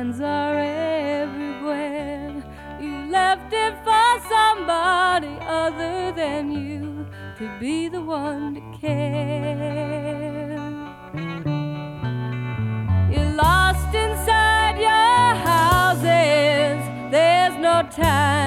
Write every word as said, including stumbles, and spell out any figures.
signs are everywhere. You left it for somebody other than you to be the one to care. You're lost inside your houses, there's no time